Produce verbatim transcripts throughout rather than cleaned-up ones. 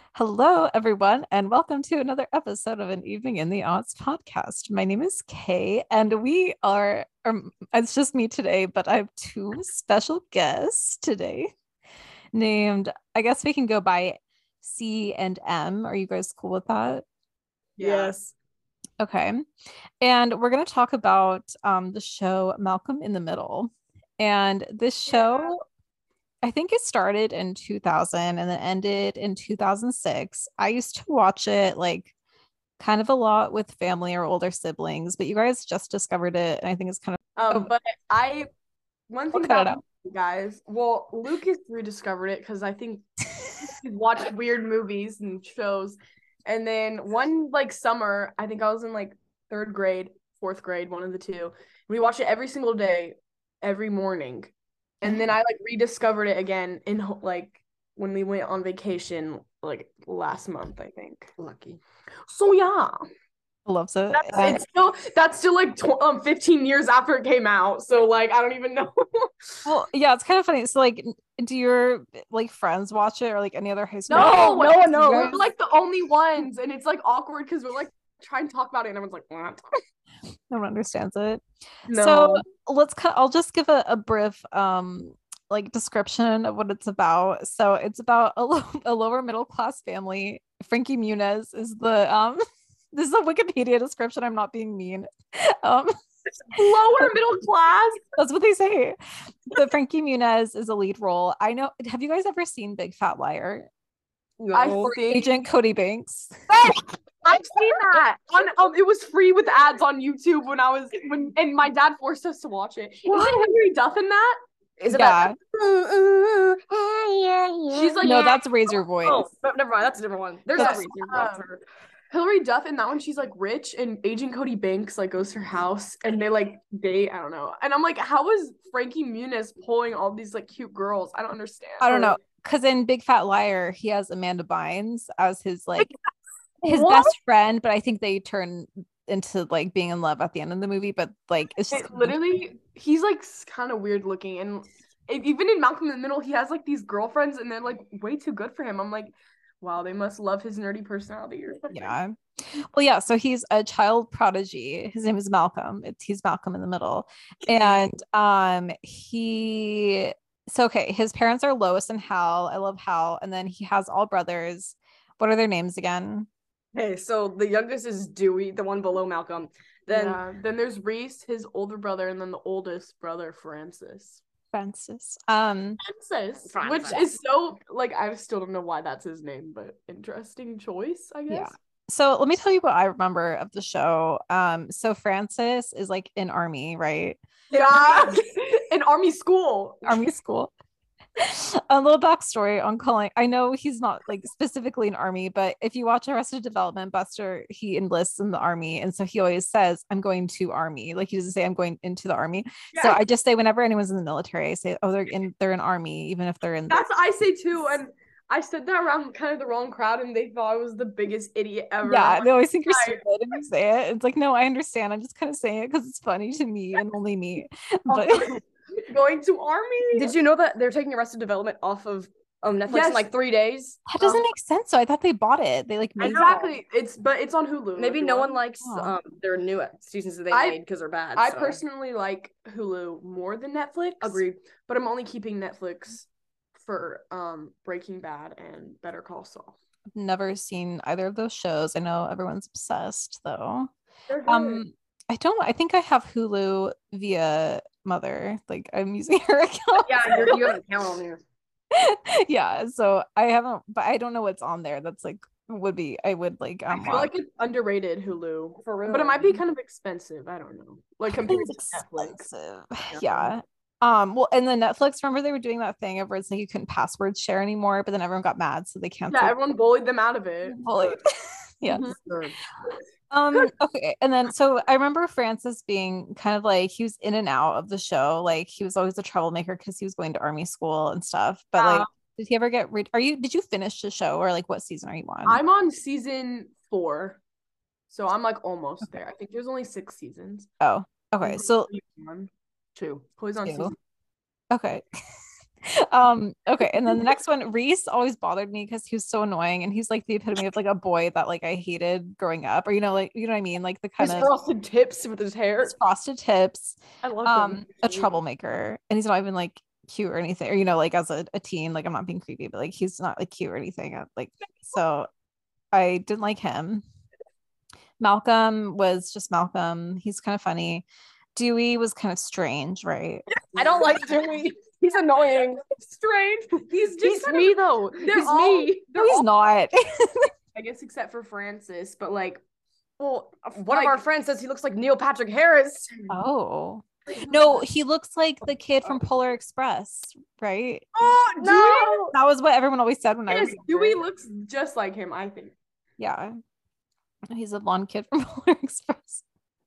Hello, everyone, and welcome to another episode of An Evening in the Odds podcast. My name is Kay, and we are, um, it's just me today, but I have two special guests today named, I guess we can go by C and M. Are you guys cool with that? Yes. Okay. And we're going to talk about um, the show Malcolm in the Middle. And this show, I think it started in two thousand and then ended in two thousand six. I used to watch it like kind of a lot with family or older siblings, but you guys just discovered it. And I think it's kind of, Um, oh, but I one we'll thing cut it about out. you guys, well, Lucas rediscovered it because I think he watched weird movies and shows. And then one like summer, I think I was in like third grade, fourth grade, one of the two. We watched it every single day, every morning. And then I like rediscovered it again in like when we went on vacation like last month, I think. Lucky. So yeah. Loves it. That's, And it's still that's still like tw- um fifteen years after it came out. So like I don't even know. well, yeah, it's kind of funny. So, like, do your like friends watch it or like any other high school? No, no one knows. we're like the only ones, and it's like awkward because we're like trying to talk about it, and everyone's like, "What?" No one understands it. No. So let's cut. I'll just give a, a brief um like description of what it's about. So it's about a, lo- a lower middle class family. Frankie Muniz is the um this is a Wikipedia description. I'm not being mean. Um Lower middle class. that's what they say. But Frankie Muniz is a lead role. I know. Have you guys ever seen Big Fat Liar? No. I Or think Agent Cody Banks? I've seen that on um. It was free with ads on YouTube when I was when and my dad forced us to watch it. Is it Hilary Duff in that? Is it Yeah. that? She's like No, that's Raise Your Voice. Oh, but never mind. That's a different one. There's Yes, a reason. um, Hilary Duff in that one, she's like rich, and Agent Cody Banks like goes to her house, and they like date. I don't know, and I'm like, how is Frankie Muniz pulling all these like cute girls? I don't understand. I don't know. Because in Big Fat Liar, he has Amanda Bynes as his like his What? best friend, but I think they turn into like being in love at the end of the movie. But like it's just It literally, he's like kind of weird looking, and it, even in Malcolm in the Middle, he has like these girlfriends, and they're like way too good for him. I'm like, wow, they must love his nerdy personality or something. yeah. Well, yeah. So he's a child prodigy. His name is Malcolm. It's he's Malcolm in the Middle, and um he. So okay, his parents are Lois and Hal. I love Hal, and then he has all brothers. What are their names again? Hey, so the youngest is Dewey, the one below Malcolm. Then Yeah. Then there's Reese, his older brother, and then the oldest brother, Francis. Francis. Um, Francis, Francis. which is so like I still don't know why that's his name, but interesting choice, I guess. yeah. So let me tell you what I remember of the show. Um, so Francis is like in army, right? Yeah, in army school. Army school. A little backstory on Cullen. I know he's not like specifically an army, but if you watch Arrested Development, Buster, he enlists in the army. And so he always says, I'm going to army. Like he doesn't say I'm going into the army. Yeah. So I just say whenever anyone's in the military, I say, oh, they're in they're in army, even if they're in the- That's what I say too, and I said that around kind of the wrong crowd, and they thought I was the biggest idiot ever. yeah, they always think you're Right. stupid and you say it. It's like, no, I understand. I'm just kind of saying it because it's funny to me and only me. But Going to army. did you know that they're taking Arrested Development off of um Netflix Yes. in like three days? that doesn't Um, make sense. So I thought they bought it. They like made Exactly. It's but it's on Hulu. Maybe if you no want. one likes Oh. um their new seasons that they I- made because they're bad. I so. personally like Hulu more than Netflix. Agreed. But I'm only keeping Netflix for um Breaking Bad and Better Call Saul. never seen either of those shows. I know everyone's obsessed though. They're good. Um, I don't. I think I have Hulu via Mother. Like I'm using her account. Yeah, you're, you have an account on here. Yeah. So I haven't, but I don't know what's on there. That's like would be. I would like. I Um, feel like it's underrated Hulu. For real. But it might be kind of expensive. I don't know. Like compared to it's Netflix. expensive. Yeah. Yeah. Um. Well, and then Netflix. Remember they were doing that thing where it's like you couldn't password share anymore, but then everyone got mad, so they canceled. Yeah, everyone bullied them out of it. Bullied. Yeah. Mhm. Good. Um, okay, and then so I remember Francis being kind of like he was in and out of the show, like he was always a troublemaker because he was going to army school and stuff. But like, Uh, did he ever get? Re- are you? Did you finish the show or like what season are you on? I'm on season four. So I'm like almost there. I think there's only six seasons. Oh, okay, so One, two. Chloe's on Two. season. okay, Um, okay, and then the next one, Reese always bothered me because he was so annoying, and he's like the epitome of like a boy that like I hated growing up, or you know, like you know what I mean, like the kind His of frosted tips with his hair. his frosted tips, I love um, him. a troublemaker, and he's not even like cute or anything, or you know, like as a, a teen, like I'm not being creepy, but like he's not like cute or anything, uh, like so I didn't like him. Malcolm was just Malcolm. He's kind of funny. Dewey was kind of strange, right? I don't like Dewey. He's annoying. Strange. He's just He's kind me of, though. they're He's all- me. No, he's not. I guess except for Francis, but like, well, One like, of our friends says he looks like Neil Patrick Harris. Oh. No, he looks like the kid from Polar Express, right? Oh No. That was what everyone always said when I Dewey, was yes, younger. Dewey looks just like him, I think. Yeah. He's a blonde kid from Polar Express.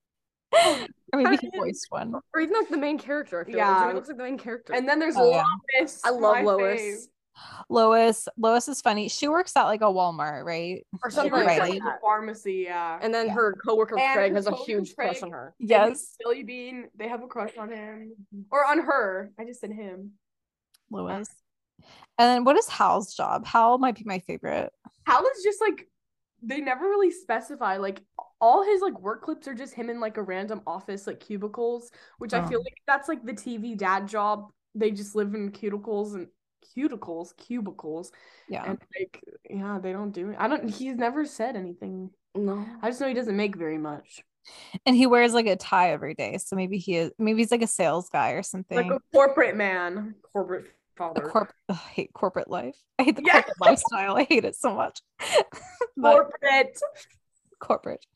Or maybe he voiced one. Or even like the main character. I feel Yeah. like Dewey looks like the main character. And then there's Oh, yeah. Lois. I love my Lois. fave. Lois. Lois is funny. She works at like a Walmart, right? Or She something works like at Riley. the pharmacy, yeah. And then Yeah. her coworker And Craig her has a coworker huge crush Craig- on her. Yes. Billy Bean, they have a crush on him. Or on her. I just said him. Lois. And then what is Hal's job? Hal might be my favorite. Hal is just like, they never really specify. Like, all his like work clips are just him in like a random office, like cubicles, which I feel Oh. like that's like the T V dad job. They just live in cuticles and cuticles, cubicles. Yeah. And like, yeah, they don't do it. I don't, he's never said anything. No. I just know he doesn't make very much. And he wears like a tie every day. So maybe he is maybe he's like a sales guy or something. Like a corporate man. Corporate a father. corp- ugh, I hate corporate life. I hate the Yeah. corporate lifestyle. I hate it so much. But Corporate. corporate.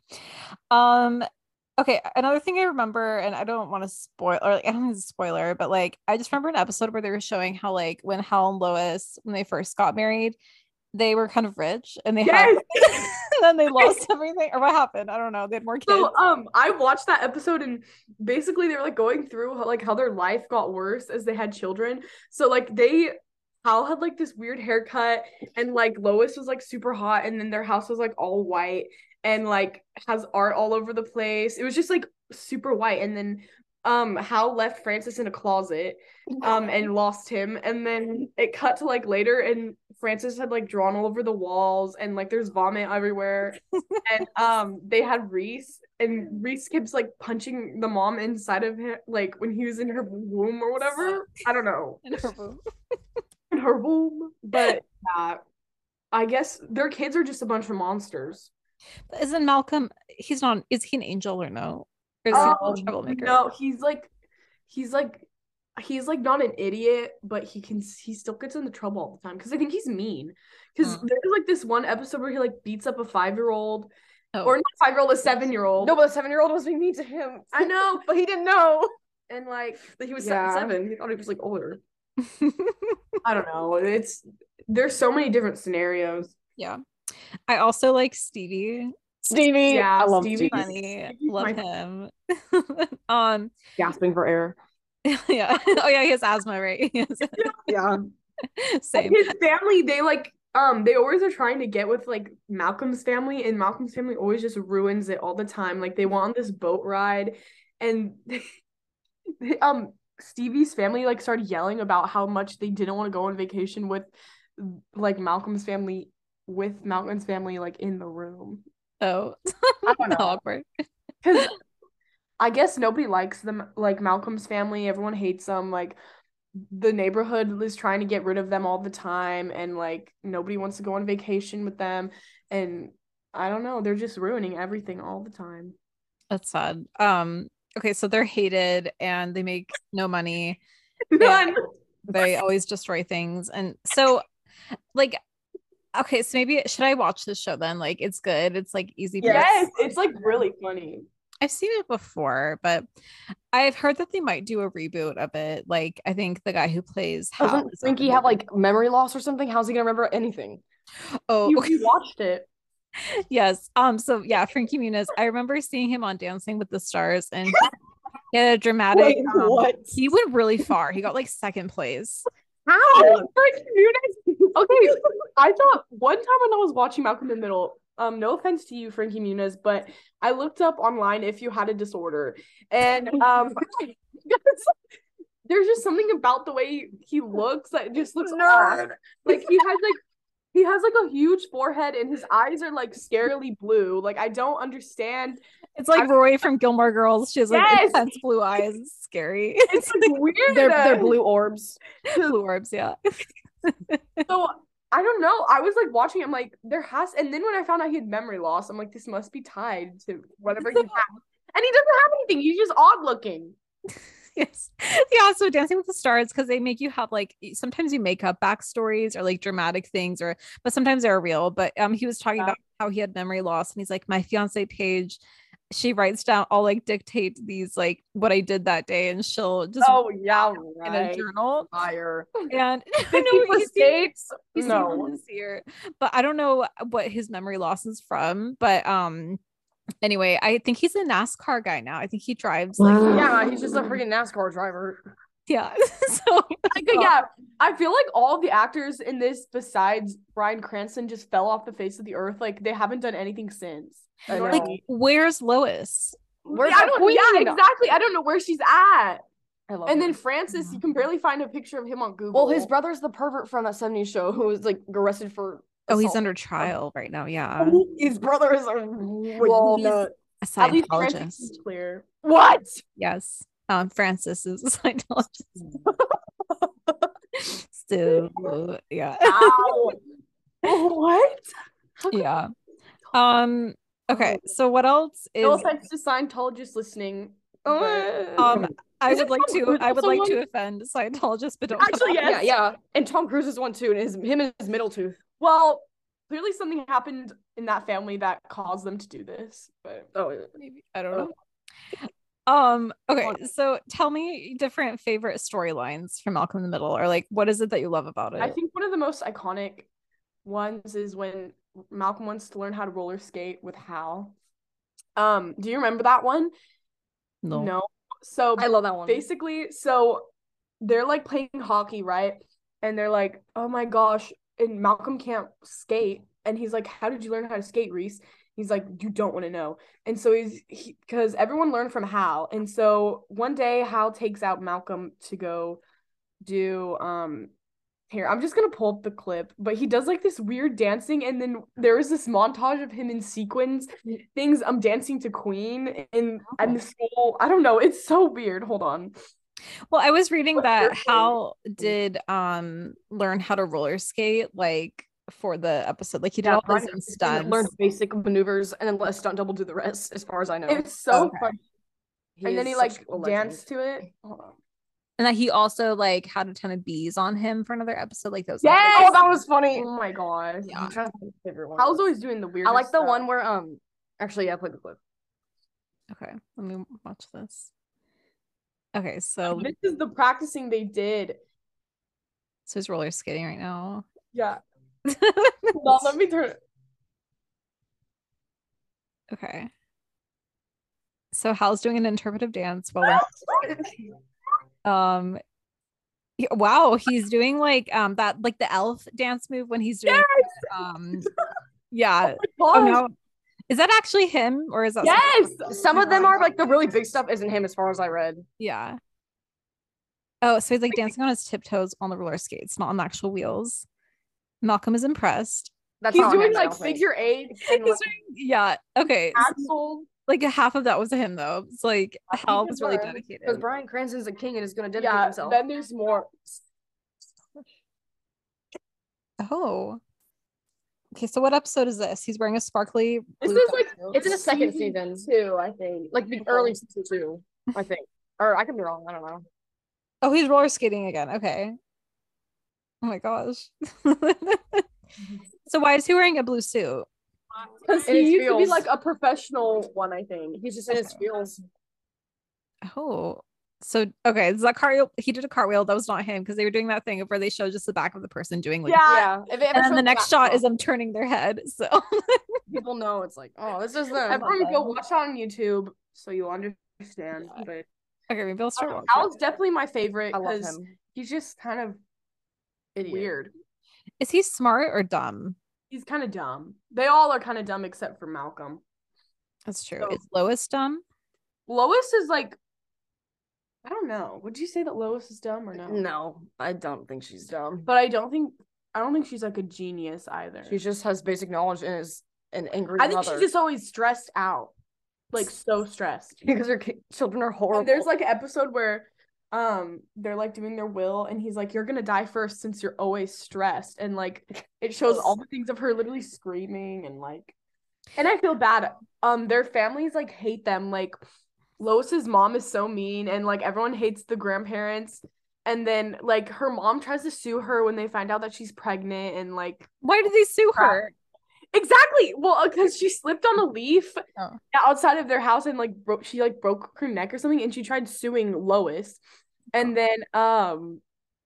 Um, okay, another thing I remember, and I don't want to spoil, or like, I don't think it's a spoiler, but like I just remember an episode where they were showing how like when Hal and Lois, when they first got married, they were kind of rich and they had Yes. and then they lost everything, or what happened? I don't know. They had more kids. So um I watched that episode and basically they were like going through how, like how their life got worse as they had children. So like they Hal had like this weird haircut and like Lois was like super hot and then their house was like all white and like has art all over the place. It was just like super white and then um Hal left Francis in a closet um and lost him and then it cut to like later and Francis had like drawn all over the walls and like there's vomit everywhere and um they had Reese and Reese keeps like punching the mom inside of him like when he was in her womb or whatever. I don't know. In her room. In her womb. But uh, I guess their kids are just a bunch of monsters. Isn't Malcolm? He's not. Is he an angel or no? Or is he Um, a troublemaker? No, he's like he's like he's like not an idiot, but he can he still gets into trouble all the time because I think he's mean. Because Hmm. there's like this one episode where he like beats up a five year old Oh. or not five year old, a seven year old. No, but the seven year old was being mean to him. I know, But he didn't know and like that he was Yeah. seven. seven. He thought he was like older. I don't know. It's there's so many different scenarios. Yeah. I also like Stevie. Stevie. Yeah, I love Stevie. Stevie. Funny. Stevie's Love my- him. um. Gasping for air. Yeah. Oh yeah. He has asthma, right? He has- Yeah. Same. His family, they like um they always are trying to get with like Malcolm's family, and Malcolm's family always just ruins it all the time. Like they went on this boat ride, and they, um Stevie's family like started yelling about how much they didn't want to go on vacation with like Malcolm's family with Malcolm's family like in the room. Oh. I don't know. Awkward. Because I guess nobody likes them, like Malcolm's family. Everyone hates them. Like the neighborhood is trying to get rid of them all the time, and like nobody wants to go on vacation with them. And I don't know, they're just ruining everything all the time. That's sad. Um. Okay, so they're hated and they make no money. None. They always destroy things, and so, like, okay, so maybe should I watch this show then? Like, it's good. It's like easy. breezy. Yes, it's like really funny. I've seen it before, but I've heard that they might do a reboot of it. Like, I think the guy who plays Hal Doesn't is on Frankie the have movie. like memory loss or something? How's he gonna remember anything? Oh, You, okay. you watched it. Yes. Um. So yeah, Frankie Muniz. I remember seeing him on Dancing with the Stars, and he had a dramatic. Wait, um, what? He went really far. He got like second place. How? Like, you guys- okay, I thought one time when I was watching Malcolm in the Middle, um, no offense to you, Frankie Muniz, but I looked up online if you had a disorder, and um, there's just something about the way he, he looks that just looks Nerd. odd. Like he has like he has like a huge forehead and his eyes are like scarily blue. Like I don't understand. It's like I- Roy from Gilmore Girls. She has like Yes! intense blue eyes. It's scary. It's like weird. They're they're blue orbs. Blue orbs, yeah. So I don't know. I was like watching. I'm like, there has. And then when I found out he had memory loss, I'm like, this must be tied to whatever he has. And he doesn't have anything. He's just odd looking. Yes. Yeah. So Dancing with the Stars, because they make you have like sometimes you make up backstories or like dramatic things, or but sometimes they're real. But um, he was talking Yeah. about how he had memory loss, and he's like, my fiance Paige, she writes down, I'll like dictate these like what I did that day, and she'll just Oh yeah, in a right. journal. Fire. And I Fifty know for he's states. he's No. this year, but I don't know what his memory loss is from. But um, anyway, I think he's a NASCAR guy now. I think he drives like Yeah, he's just a freaking NASCAR driver. yeah. So Like, yeah, I feel like all the actors in this, besides Bryan Cranston, just fell off the face of the earth. Like they haven't done anything since. You I know what like, I mean? where's Lois? Where's yeah, I the don't, yeah, queen? exactly. I don't know where she's at. I love And him. then Francis, you can barely find a picture of him on Google. Well, his brother's the pervert from that seventies show who was like arrested for. Oh, he's assault. under trial right now. Yeah, His brother is a Well, walnut. a at least Francis is Scientologist. clear. What? Yes, um, Francis is a Scientologist. So yeah, Ow. What? yeah. Um. Okay. So what else is? No offense to Scientologists listening. but- Um. I Is would it like Tom to. Cruise I would also like one? to offend Scientologists, but don't. Actually, come yes. Yeah, yeah. And Tom Cruise is one too, and his him and his middle tooth. Well, clearly something happened in that family that caused them to do this. But Oh, Maybe I don't know. Um. Okay. So tell me different favorite storylines from Malcolm in the Middle, or like what is it that you love about it? I think one of the most iconic ones is when Malcolm wants to learn how to roller skate with Hal. Um, do you remember that one? no. So I love that one. basically, so they're like playing hockey, right? And they're like, oh my gosh, and Malcolm can't skate. And he's like, how did you learn how to skate, Reese? He's like, you don't want to know. And so he's because he, everyone learned from Hal. And so one day Hal takes out Malcolm to go do um here, I'm just gonna pull up the clip, but he does like this weird dancing, and then there is this montage of him in sequins things. I'm dancing to Queen in and the school. I don't know. It's so weird. Hold on. Well, I was reading What's that your Hal did um learn how to roller skate like for the episode. Like he did all his own stunts. Learn basic maneuvers and then let a stunt double do the rest, as far as I know. It's so Okay. funny. He And then is he such like a legend. danced to it. Hold on. And that he also like had a ton of bees on him for another episode. Like those. Yes! Oh, that was funny. Oh my gosh. Yeah. I'm trying to think of my favorite one. Hal's always doing the weirdest I like the stuff. one where um actually yeah, I played the clip. Okay, let me watch this. Okay, so This is the practicing they did. so he's roller skating right now. Yeah. Hold on, let me turn it. Okay. So Hal's doing an interpretive dance while um yeah, wow, he's doing like um that like the elf dance move when he's doing Yes! um yeah. Oh, Oh no. Is that actually him or is that Yes. Some of them are like the really big stuff isn't him as far as I read. yeah. Oh, so he's like dancing on his tiptoes on the roller skates, not on the actual wheels. Malcolm is impressed. That's He's not on doing him, I like don't think. figure eight and He's like doing, yeah. Okay. so, Axel. like half of that was him though. It's like I think Hal it was really was. dedicated. Because Bryan Cranston's a king and is gonna dedicate Yeah, himself. then there's more. Oh. Okay, so what episode is this? He's wearing a sparkly This blue is like jumpsuit. It's in the second season season. two, I think. Like the early season two, I think. Or I could be wrong. I don't know. Oh, he's roller skating again. Okay. Oh my gosh. So why is he wearing a blue suit? Because In he his used to be feels. like a professional one, I think. He's just in his feels. Oh, so okay, is that cartwheel? He did a cartwheel. That was not him because they were doing that thing where they show just the back of the person doing like. Yeah. Yeah. If it ever And then shows the next back shot up, is them turning their head. So people know it's like, oh, this is them. Everyone go watch it on YouTube so you'll understand. Yeah. But okay, maybe I'll start watching. Hal's definitely my favorite I love because him. he's just kind of Idiot. weird. Is he smart or dumb? He's kind of dumb. They all are kind of dumb except for Malcolm. That's true. So- Is Lois dumb? Lois is like I don't know. Would you say that Lois is dumb or no? No, I don't think she's dumb. But I don't think I don't think she's like a genius either. She just has basic knowledge and is an angry I think mother. she's just always stressed out. Like so stressed. Because her ki- children are horrible. And there's like an episode where um they're like doing their will and he's like, you're gonna die first since you're always stressed. And like it shows all the things of her literally screaming and like and I feel bad. Um their families like hate them. Like Lois's mom is so mean and like everyone hates the grandparents. And then like her mom tries to sue her when they find out that she's pregnant and like Why did they sue her? exactly. Well, because she slipped on a leaf Oh. outside of their house and like broke she like broke her neck or something and she tried suing Lois. And then um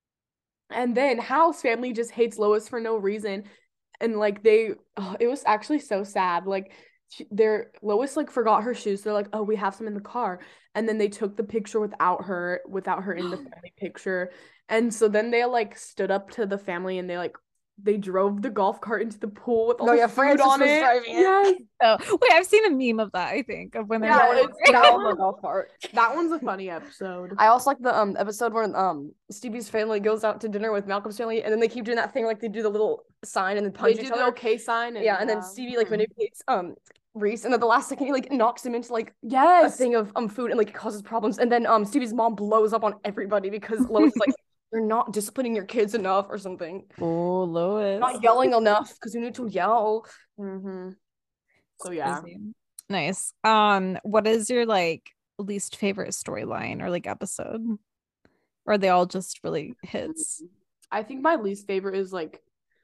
and then Hal's family just hates Lois for no reason. And like they oh, it was actually so sad. Like she, their Lois like forgot her shoes. They're like, "Oh, we have some in the car." And then they took the picture without her, without her in the family picture. And so then they like stood up to the family and they like they drove the golf cart into the pool with all No, the yeah, food Frances on was it. driving it. Yes. Oh, wait, I've seen a meme of that, I think, of when they're Yeah, going it's over. That on the golf cart. That one's a funny episode. I also like the um episode where um Stevie's family goes out to dinner with Malcolm's family, and then they keep doing that thing like they do the little sign and then They punch do each the other. okay sign. And, Yeah, and then uh, Stevie like Mhm. manipulates um Reese, and then the last second he like knocks him into like a yes. thing of um food and like causes problems, and then um Stevie's mom blows up on everybody because Lois is like, you're not disciplining your kids enough or something, Oh, Lois. not yelling enough because you need to yell. Mm-hmm. So yeah. Crazy. Nice. Um, what is your like least favorite storyline or like episode? Or are they all just really hits? I think my least favorite is like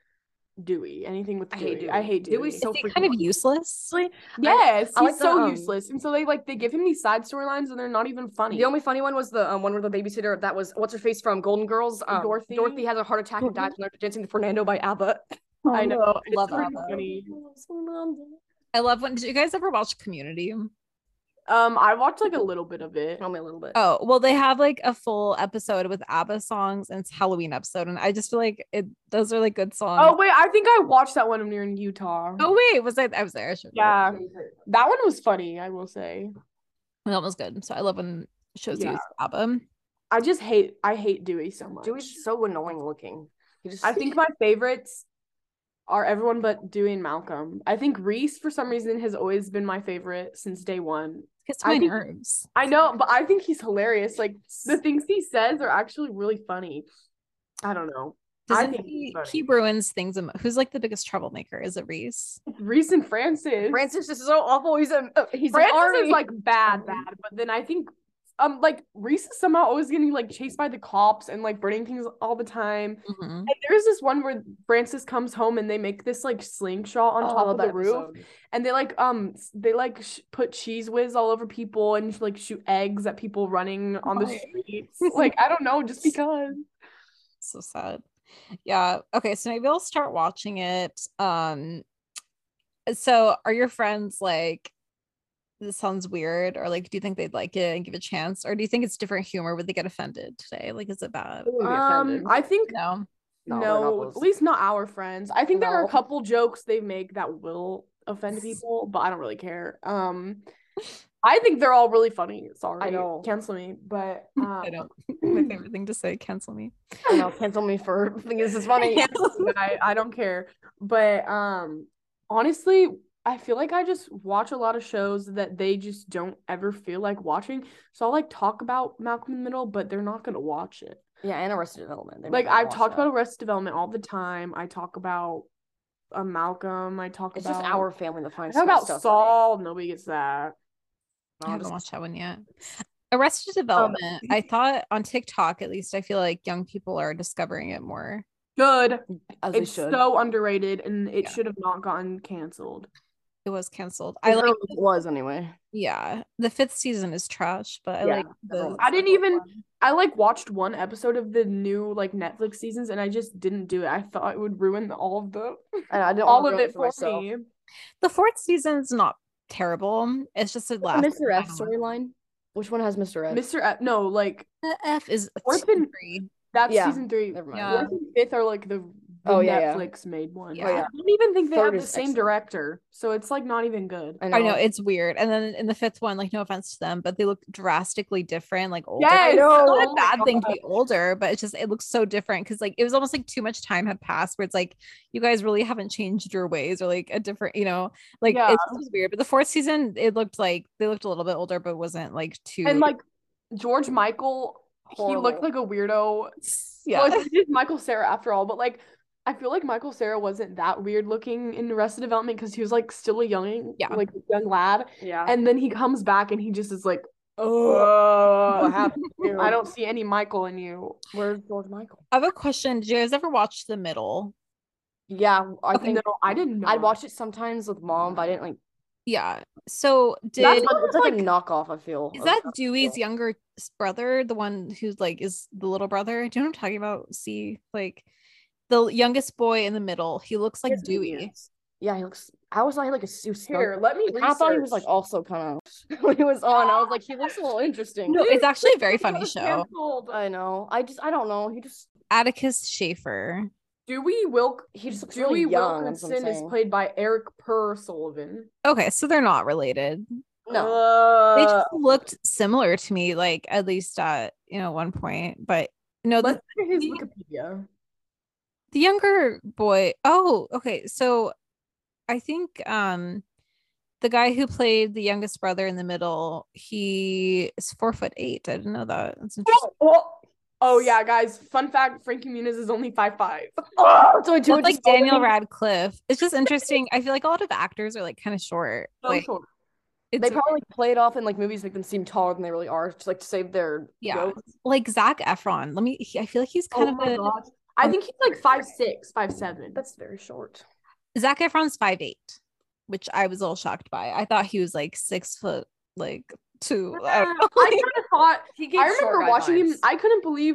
Dewey. Anything with I Dewey. hate Dewey. I hate Dewey. Dewey's Is so he freaking kind of funny. useless? Honestly, yes, I he's like the, so um, useless. And so they like they give him these side storylines and they're not even funny. the only funny one was the um, one where the babysitter that was what's her face from Golden Girls. Um, Dorothy? Dorothy has a heart attack and dies when they're dancing to Fernando by ABBA. I know. Oh, It's love pretty ABBA. funny. I love when did you guys ever watch Community? Um, I watched like a little bit of it. Tell me a little bit. Oh, well, they have like a full episode with ABBA songs and it's Halloween episode. And I just feel like it those are like good songs. Oh wait, I think I watched that one when we were in Utah. Oh, wait, was I I was there? I should Yeah, that one was funny. I will say. that was good. So I love when shows Yeah. use ABBA. I just hate. I hate Dewey so much. Dewey's so annoying looking. He just I think my favorites are everyone but Dewey and Malcolm. I think Reese, for some reason, has always been my favorite since day one. Gets I my think- nerves. I know, but I think he's hilarious. Like the things he says are actually really funny. I don't know. I Doesn't think he, he's funny. he ruins things. emo- Who's like the biggest troublemaker? Is it Reese? Reese and Francis. Francis is so awful. He's a uh, he's Francis an army. is like bad, bad. But then I think um like Reese is somehow always getting like chased by the cops and like burning things all the time. Mhm. And there's this one where Francis comes home and they make this like slingshot on Oh, I top love of the that roof. episode. And they like um s- they like sh- put cheese whiz all over people and like shoot eggs at people running on the Why? streets. Like I don't know, just because. So sad. Yeah. Okay. So maybe I'll start watching it. Um. So are your friends like? This sounds weird, or like, do you think they'd like it and give it a chance, or do you think it's different humor? Would they get offended today? Like, is it bad? Who would be Um, offended? I think No. No, no, they're not at those. least not our friends. I think there are No. a couple jokes they make that will offend people, but I don't really care. Um, I think they're all really funny. Sorry, I know. cancel me, but um, I don't. My favorite thing to say. Cancel me. I know, cancel me for thinking this is funny. cancel me, I, I don't care. But um, honestly, I feel like I just watch a lot of shows that they just don't ever feel like watching. So I'll like talk about Malcolm in the Middle, but they're not gonna watch it. Yeah, and Arrested Development. They Like might not I've watch talked that. about Arrested Development all the time. I talk about uh, Malcolm. I talk It's about just our family that I finds talk about stuff Saul. Nobody gets that. I funny. haven't Just- watched that one yet. Arrested Development. I thought on TikTok, at least, I feel like young people are discovering it more. Good. as they It's should. so underrated, and it Yeah. should have not gotten canceled. It was canceled. I I like. it was anyway. Yeah, the fifth season is trash, but I Yeah, like the. everyone- I didn't even. I like watched one episode of the new like Netflix seasons, and I just didn't do it. I thought it would ruin all of the I, I didn't all wanna of ruin it for myself. me. The fourth season's not terrible. It's just a The last. Mister F I don't know. storyline. Which one has Mister F? Mister F, no, like The F is Fourth two, and- three. that's Yeah, season three. Never mind. Yeah. Fourth and fifth are like the The Oh, yeah, yeah. Netflix made one. Yeah. Oh, yeah. I don't even think they Third have the is same excellent. director, so it's like not even good. I know. I know it's weird. And then in the fifth one, like no offense to them, but they look drastically different, like older. Yes, I know. It's not oh a my bad thing to God. be older, but it's just it looks so different because like it was almost like too much time had passed where it's like you guys really haven't changed your ways or like a different, you know, like Yeah. it's just weird. But the fourth season, it looked like they looked a little bit older, but wasn't like too And like George Michael, he Horrible. looked like a weirdo. yeah. Well, like, it is Michael Cera after all, but like I feel like Michael Cera wasn't that weird looking in Arrested Development because he was like still a young, Yeah. like young lad, Yeah. and then he comes back and he just is like, oh, oh, what happened? to you? I don't see any Michael in you. Where's George Michael? I have a question. Did you guys ever watch The Middle? Yeah, I Okay, think No, I didn't know. I'd watch it sometimes with mom, but I didn't like. Yeah. So That's did what- It's like a knockoff. I feel. is of- that Dewey's younger s- brother, the one who's like is the little brother? Do you know what I'm talking about? See, like the youngest boy in the middle. He looks like Yes, Dewey. yes. Yeah, he looks. I was like, like a suit. Here, let me. I thought he was like research. also kind of when he was on. I was like, he looks a little interesting. No, it's actually a very funny Got show. canceled. I know. I just I don't know. He just Atticus Schaefer. Dewey Wilk. he just looks Dewey really young. That's what I'm Wilkinson is saying. played by Eric Per Sullivan. Okay, so they're not related. No. They Uh, just looked similar to me, like at least at you know one point. But no, the, let's look at his the- Wikipedia. the younger boy. Oh, okay. So I think um the guy who played the youngest brother in the middle, he is four foot eight. I didn't know that. That's interesting. Oh, oh yeah, guys. Fun fact: Frankie Muniz is only five five. Oh, so I do Well, it it's like just over Daniel me. Radcliffe. It's just interesting. I feel like a lot of actors are like kind of short. So Like short. it's They probably play it off in like movies, make them seem taller than they really are, just like to save their yeah, growth. like Zac Efron. Let me. He, I feel like he's kind Oh of my a gosh. I think he's like five six, five seven. That's very short. Zac Efron's five eight, which I was a little shocked by. I thought he was like six foot, like two. I don't know. I kind of thought. He I remember watching him. I couldn't believe.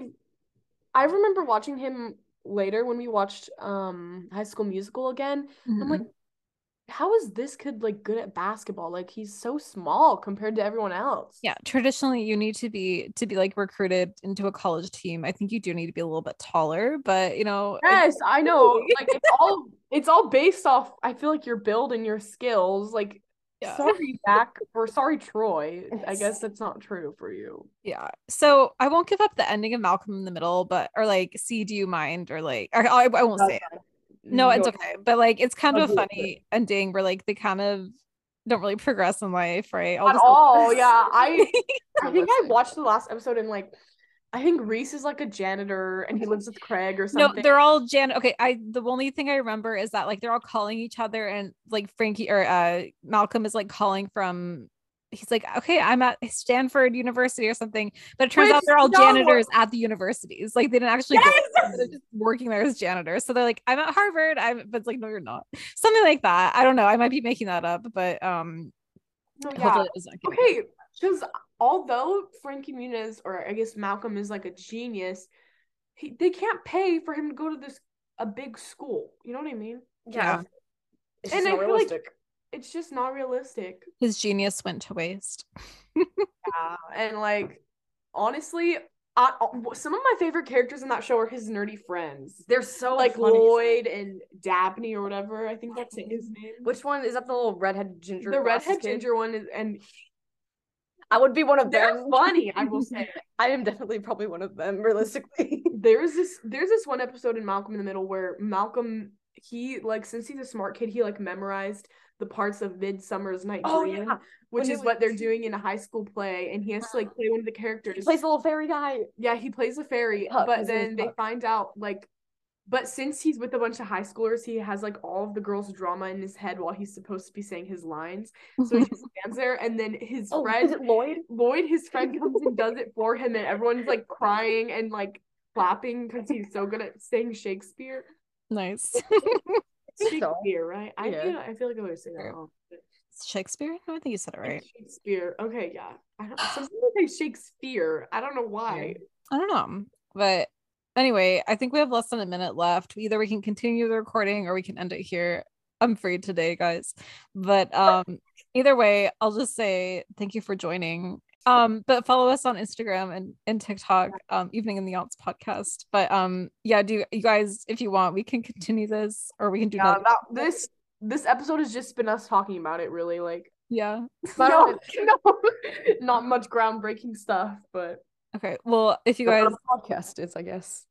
I remember watching him later when we watched um High School Musical again. I'm like, how is this kid like good at basketball? Like he's so small compared to everyone else. Yeah, traditionally you need to be to be like recruited into a college team. I think you do need to be a little bit taller, but you know, Yes, I know. Like it's all it's all based off. I feel like your build and your skills. Like, Yeah. sorry, Zach, or sorry, Troy. I guess that's not true for you. yeah. So I won't give up the ending of Malcolm in the Middle, but or like, see, do you mind? Or like, or, I, I won't say it. No, it's okay. But like, it's kind of a funny ending where like they kind of don't really progress in life, right? I'll At just all, yeah. I I think I Realistic. watched the last episode and like I think Reese is like a janitor and he lives with Craig or No, something. they're all Jan. Okay, I the only thing I remember is that like they're all calling each other, and like Frankie or uh Malcolm is like calling from. He's like, okay, I'm at Stanford University or something, but it turns Which out they're all no- janitors at the universities. Like they didn't actually go, Yes! they're just working there as janitors. So they're like, I'm at Harvard. I'm, but it's like, no, you're not. Something like that. I don't know. I might be making that up, but um, No, yeah. hopefully it doesn't. get- Okay, because although Frankie Muniz or I guess Malcolm is like a genius, he, they can't pay for him to go to this a big school. You know what I mean? Yeah. It's And just I not feel like- realistic. It's just not realistic. His genius went to waste. Yeah, and like honestly, I, some of my favorite characters in that show are his nerdy friends. They're so Like funny. Lloyd and Dabney or whatever. I think that's his name. Which one is that? The little redhead ginger. The glasses redhead kid? ginger one is, and I would be one of they're them. funny. I will say. I am definitely probably one of them, realistically. There's this there's this one episode in Malcolm in the Middle where Malcolm he like since he's a smart kid he like memorized the parts of Midsummer's Night Oh, Dream, yeah. which When he is was- what they're doing in a high school play, and he has to like play one of the characters. He plays the little fairy guy. Yeah, he plays a fairy, Puck, but his name is then they Puck. find out like, but since he's with a bunch of high schoolers, he has like all of the girls' drama in his head while he's supposed to be saying his lines. So he just stands there, and then his Oh, friend is it Lloyd? Lloyd, his friend, comes and does it for him, and everyone's like crying and like clapping because he's so good at saying Shakespeare. Nice. Shakespeare, right? I Yeah. feel I feel like I always say that wrong. Shakespeare? No, I think you said it right. Shakespeare. Okay, yeah. I don't. Sometimes I say Shakespeare. I don't know why. I don't know. But anyway, I think we have less than a minute left. Either we can continue the recording or we can end it here. I'm free today, guys. But um either way, I'll just say thank you for joining. Um, but follow us on Instagram and, and TikTok, um, Evening in the Aunts podcast. But um, yeah, do you guys, if you want, we can continue this or we can do Yeah, another. that this this episode has just been us talking about it, really. Like, Yeah. no, no, not much groundbreaking stuff, but Okay. Well, if you What guys a podcast is, I guess.